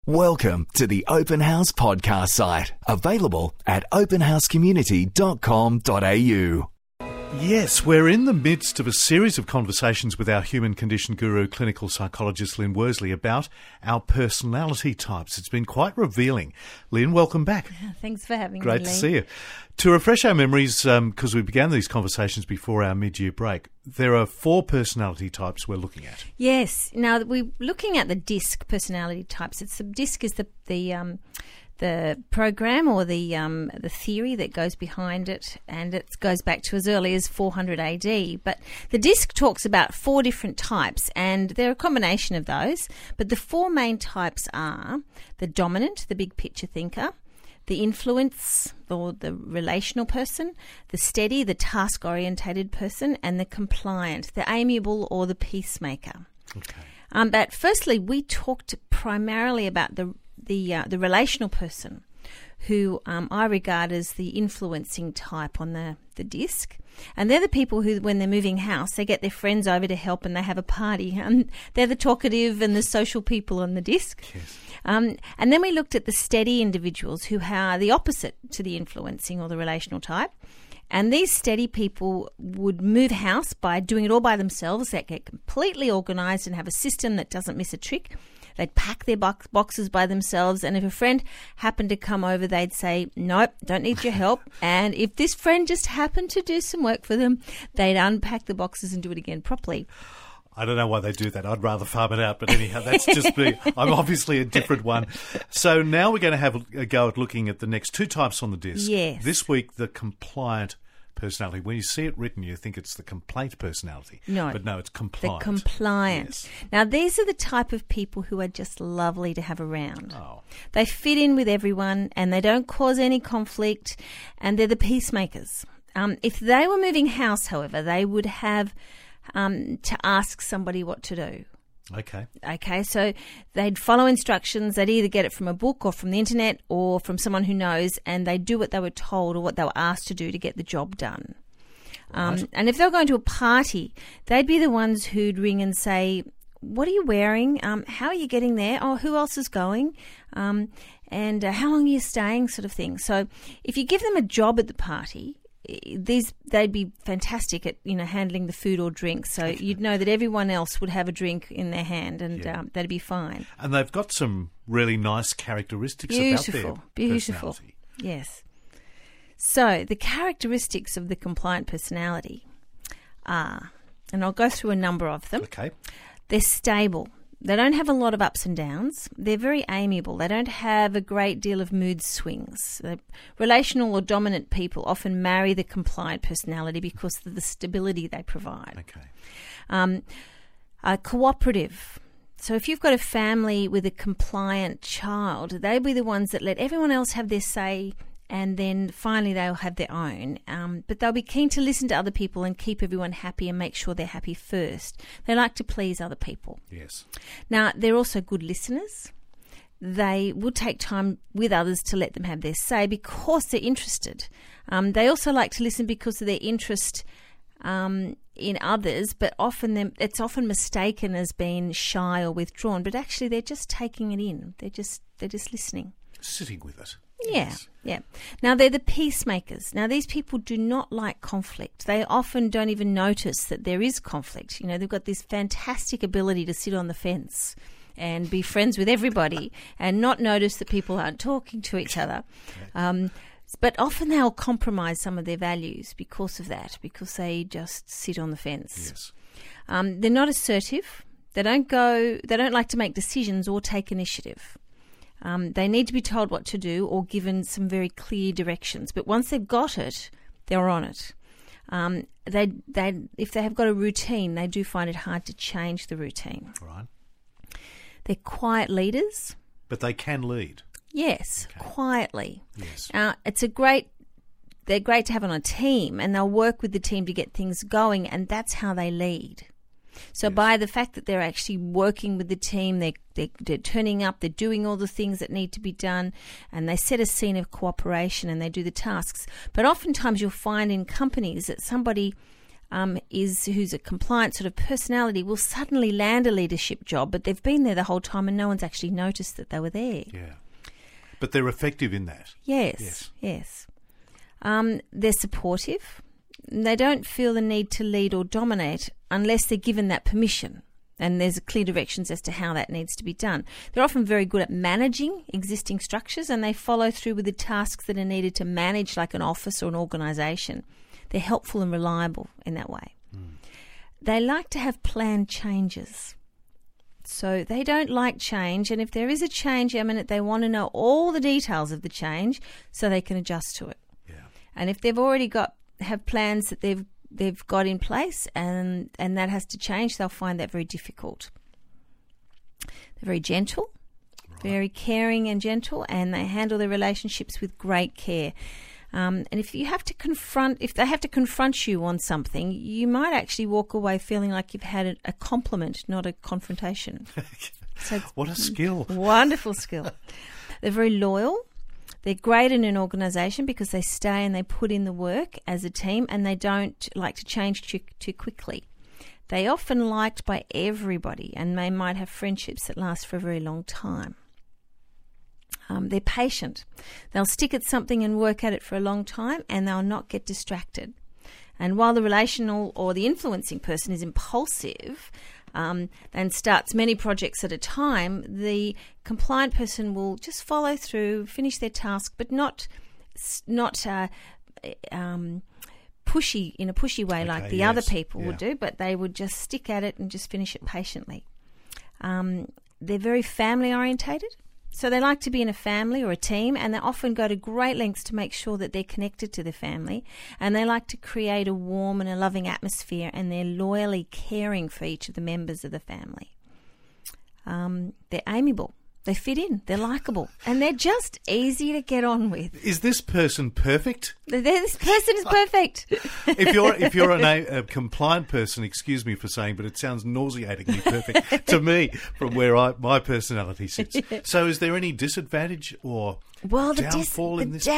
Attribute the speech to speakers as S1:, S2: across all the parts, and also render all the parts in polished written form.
S1: Welcome to the Open House podcast site, available at openhousecommunity.com.au.
S2: Yes, we're in the midst of a series of conversations with our human condition guru, clinical psychologist Lynn Worsley, about our personality types. It's been quite revealing. Lynn, welcome back.
S3: Thanks for having me,
S2: Great to see you. To refresh our memories, because we began these conversations before our mid-year break, there are 4 personality types we're looking at.
S3: Yes. Now, we're looking at the DISC personality types. DISC is the program or the theory that goes behind it, and it goes back to as early as 400 AD. But the DISC talks about 4 different types, and they're a combination of those. But the 4 main types are the dominant, the big picture thinker, the influence or the relational person, the steady, the task-orientated person, and the compliant, the amiable or the peacemaker.
S2: Okay.
S3: But firstly, we talked primarily about the relational person, who I regard as the influencing type on the disc. And they're the people who, when they're moving house, they get their friends over to help and they have a party. They're the talkative and the social people on the disc.
S2: Yes.
S3: And then we looked at the steady individuals, who are the opposite to the influencing or the relational type. And these steady people would move house by doing it all by themselves. They get completely organised and have a system that doesn't miss a trick. They'd pack their boxes by themselves, and if a friend happened to come over, they'd say, nope, don't need your help. And if this friend just happened to do some work for them, they'd unpack the boxes and do it again properly.
S2: I don't know why they do that. I'd rather farm it out. But anyhow, that's just me. I'm obviously a different one. So now we're going to have a go at looking at the next 2 types on the disc.
S3: Yes.
S2: This week, the compliant personality. When you see it written, you think it's the complaint personality.
S3: No.
S2: But no, it's compliant.
S3: The compliant.
S2: Yes.
S3: Now, these are the type of people who are just lovely to have around.
S2: Oh.
S3: They fit in with everyone and they don't cause any conflict, and they're the peacemakers. If they were moving house, however, they would have to ask somebody what to do. Okay, so they'd follow instructions. They'd either get it from a book or from the internet or from someone who knows, and they'd do what they were told or what they were asked to do to get the job done.
S2: Right.
S3: And if they were going to a party, they'd be the ones who'd ring and say, what are you wearing? How are you getting there? Oh, who else is going? And how long are you staying, sort of thing. So if you give them a job at the party, they'd be fantastic at handling the food or drink. So you'd know that everyone else would have a drink in their hand, and that'd be fine.
S2: And they've got some really nice characteristics about their personality.
S3: Yes. So the characteristics of the compliant personality are, and I'll go through a number of them.
S2: Okay.
S3: They're stable. They don't have a lot of ups and downs. They're very amiable. They don't have a great deal of mood swings. The relational or dominant people often marry the compliant personality because of the stability they provide.
S2: Okay.
S3: Cooperative. So if you've got a family with a compliant child, they'll be the ones that let everyone else have their say, and then finally they'll have their own. But they'll be keen to listen to other people and keep everyone happy and make sure they're happy first. They like to please other people.
S2: Yes.
S3: Now, they're also good listeners. They will take time with others to let them have their say because they're interested. They also like to listen because of their interest in others, but it's often mistaken as being shy or withdrawn, but actually they're just taking it in. They're just listening.
S2: Sitting with it.
S3: Yeah. Now, they're the peacemakers. Now, these people do not like conflict. They often don't even notice that there is conflict. They've got this fantastic ability to sit on the fence and be friends with everybody and not notice that people aren't talking to each other. But often they'll compromise some of their values because of that, because they just sit on the fence.
S2: Yes.
S3: They're not assertive. They don't like to make decisions or take initiative. They need to be told what to do or given some very clear directions. But once they've got it, they're on it. If they have got a routine, they do find it hard to change the routine.
S2: Right.
S3: They're quiet leaders.
S2: But they can lead.
S3: Yes,
S2: Okay.
S3: Quietly.
S2: Yes.
S3: They're great to have on a team, and they'll work with the team to get things going, and that's how they lead. So
S2: Yes.
S3: by the fact that they're actually working with the team, they're turning up, they're doing all the things that need to be done, and they set a scene of cooperation and they do the tasks. But oftentimes you'll find in companies that somebody who's a compliant sort of personality will suddenly land a leadership job, but they've been there the whole time and no one's actually noticed that they were there.
S2: Yeah. But they're effective in that.
S3: Yes. They're supportive. They don't feel the need to lead or dominate unless they're given that permission. And there's clear directions as to how that needs to be done. They're often very good at managing existing structures, and they follow through with the tasks that are needed to manage like an office or an organisation. They're helpful and reliable in that way. They like to have planned changes. So they don't like change, and if there is a change imminent, they want to know all the details of the change so they can adjust to it.
S2: Yeah.
S3: And if they've already have plans that they've got in place and that has to change, they'll find that very difficult. They're very gentle, very caring and gentle, and they handle their relationships with great care. And if they have to confront you on something, you might actually walk away feeling like you've had a compliment, not a confrontation. So
S2: what a skill.
S3: Wonderful skill. They're very loyal. They're great in an organisation because they stay and they put in the work as a team, and they don't like to change too quickly. They're often liked by everybody, and they might have friendships that last for a very long time. They're patient. They'll stick at something and work at it for a long time, and they'll not get distracted. And while the relational or the influencing person is impulsive and starts many projects at a time, the compliant person will just follow through, finish their task, but not pushy in a pushy way like the other people would do, but they would just stick at it and just finish it patiently. They're very family orientated. So they like to be in a family or a team, and they often go to great lengths to make sure that they're connected to their family, and they like to create a warm and a loving atmosphere, and they're loyally caring for each of the members of the family. They're amiable. They fit in. They're likeable. And they're just easy to get on with.
S2: Is this person perfect?
S3: This person is perfect.
S2: If you're a compliant person, excuse me for saying, but it sounds nauseatingly perfect to me from where my personality sits. So is there any disadvantage or downfall in this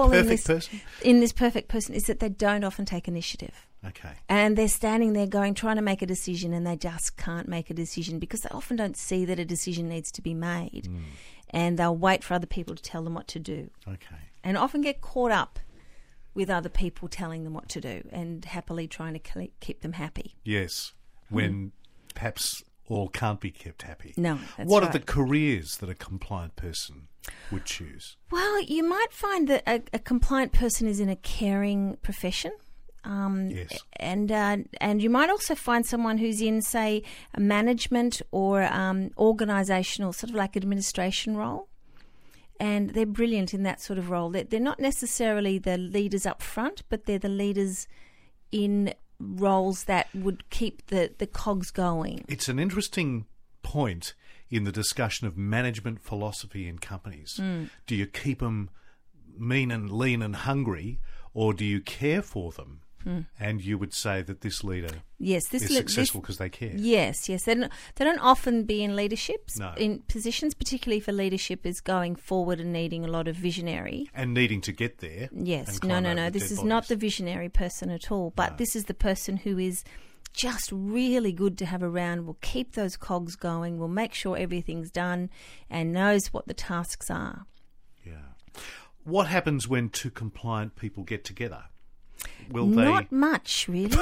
S3: perfect person is that they don't often take initiative.
S2: Okay.
S3: And they're standing there trying to make a decision, and they just can't make a decision because they often don't see that a decision needs to be made. And they'll wait for other people to tell them what to do. Okay. And often get caught up with other people telling them what to do and happily trying to keep them happy.
S2: Yes, when perhaps all can't be kept happy.
S3: No, that's
S2: What
S3: right.
S2: are the careers that a compliant person would choose?
S3: Well, you might find that a compliant person is in a caring profession.
S2: Yes.
S3: And you might also find someone who's in, say, a management or organisational, sort of like administration role. And they're brilliant in that sort of role. They're not necessarily the leaders up front, but they're the leaders in roles that would keep the cogs going.
S2: It's an interesting point in the discussion of management philosophy in companies. Do you keep them mean and lean and hungry, or do you care for them? And you would say that this leader is successful because they care.
S3: Yes. They don't often be in leaderships,
S2: No.
S3: in positions, particularly for leadership is going forward and needing a lot of visionary.
S2: And needing to get there.
S3: Yes.
S2: and climb
S3: No.
S2: over
S3: This
S2: dead
S3: is not
S2: bodies.
S3: the visionary person at all, but this is the person who is just really good to have around, will keep those cogs going, will make sure everything's done and knows what the tasks are.
S2: Yeah. What happens when two compliant people get together? Will
S3: Not much, really.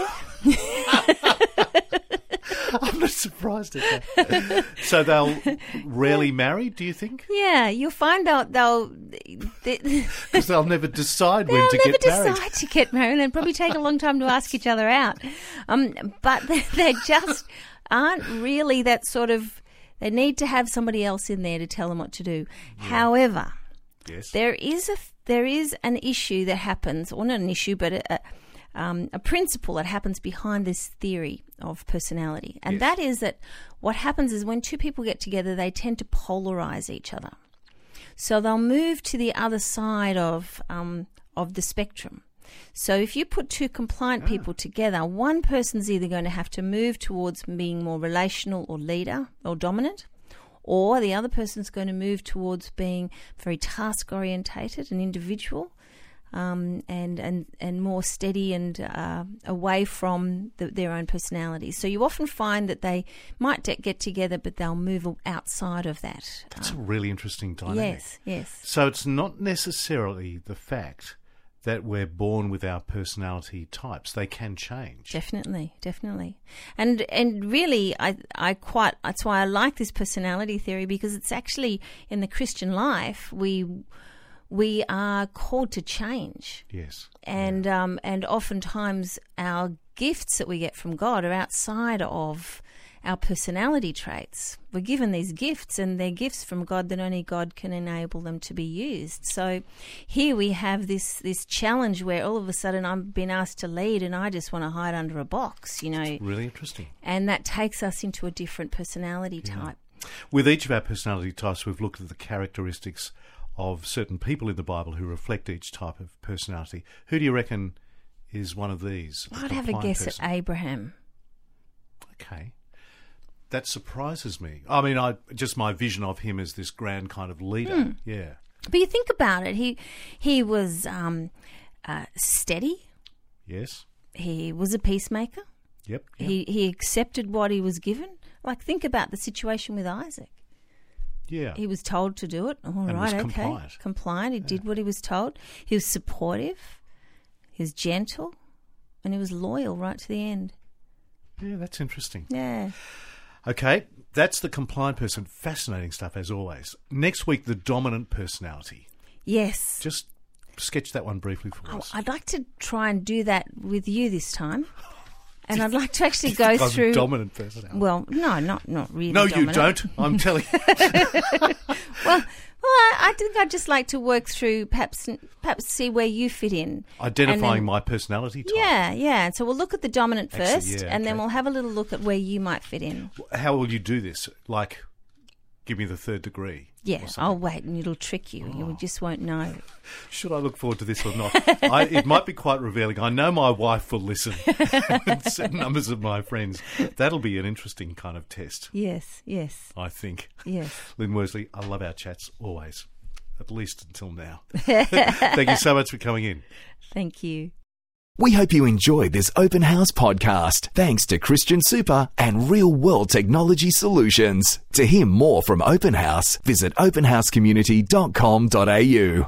S2: I'm not surprised at that. So they'll rarely marry, do you think?
S3: Yeah, you'll find out they'll
S2: Because they'll never decide when to
S3: never
S2: get married.
S3: decide to get married, and probably take a long time to ask each other out. But they just aren't really that sort of. They need to have somebody else in there to tell them what to do. Yeah. However,
S2: yes.
S3: there is an issue that happens, or not an issue, but a principle that happens behind this theory of personality, and that is that what happens is when two people get together, they tend to polarize each other. So they'll move to the other side of the spectrum. So if you put two compliant people together, one person's either going to have to move towards being more relational or leader or dominant, or the other person's going to move towards being very task-orientated and individual, and more steady and away from their own personalities. So you often find that they might get together, but they'll move outside of that.
S2: That's a really interesting dynamic.
S3: Yes.
S2: So it's not necessarily the fact that we're born with our personality types. They can change.
S3: Definitely. And really, that's why I like this personality theory, because it's actually, in the Christian life, we are called to change.
S2: Yes.
S3: And oftentimes our gifts that we get from God are outside of our personality traits. We're given these gifts, and they're gifts from God that only God can enable them to be used. So here we have this challenge where all of a sudden I've been asked to lead and I just want to hide under a box,
S2: It's really interesting.
S3: And that takes us into a different personality type.
S2: With each of our personality types, we've looked at the characteristics of certain people in the Bible who reflect each type of personality. Who do you reckon is one of these?
S3: I'd have a guess at Abraham.
S2: Okay. That surprises me. I mean, just my vision of him as this grand kind of leader. Yeah.
S3: But you think about it, he was steady.
S2: Yes.
S3: He was a peacemaker.
S2: Yep.
S3: He accepted what he was given. Like, think about the situation with Isaac.
S2: Yeah.
S3: He was told to do it. All
S2: and
S3: right,
S2: was
S3: okay. Compliant. He did what he was told. He was supportive. He was gentle. And he was loyal right to the end.
S2: Yeah, that's interesting.
S3: Yeah.
S2: Okay, that's the compliant person. Fascinating stuff, as always. Next week, the dominant personality.
S3: Yes.
S2: Just sketch that one briefly for us.
S3: I'd like to try and do that with you this time. And I'd like to actually go through...
S2: Dominant personality.
S3: Well, no, not really.
S2: No,
S3: dominant.
S2: you don't. I'm telling you.
S3: Well, I think I'd just like to work through, perhaps see where you fit in.
S2: Identifying my personality type.
S3: Yeah. So we'll look at the dominant first, and then
S2: okay.
S3: we'll have a little look at where you might fit in.
S2: How will you do this? Like, give me the third degree?
S3: Yeah, I'll wait and it'll trick you. You just won't know.
S2: Should I look forward to this or not? It might be quite revealing. I know my wife will listen. Certain numbers of my friends. That'll be an interesting kind of test.
S3: Yes.
S2: I think.
S3: Yes.
S2: Lynn Worsley, I love our chats always, at least until now. Thank you so much for coming in.
S3: Thank you.
S1: We hope you enjoyed this Open House podcast, thanks to Christian Super and Real World Technology Solutions. To hear more from Open House, visit openhousecommunity.com.au.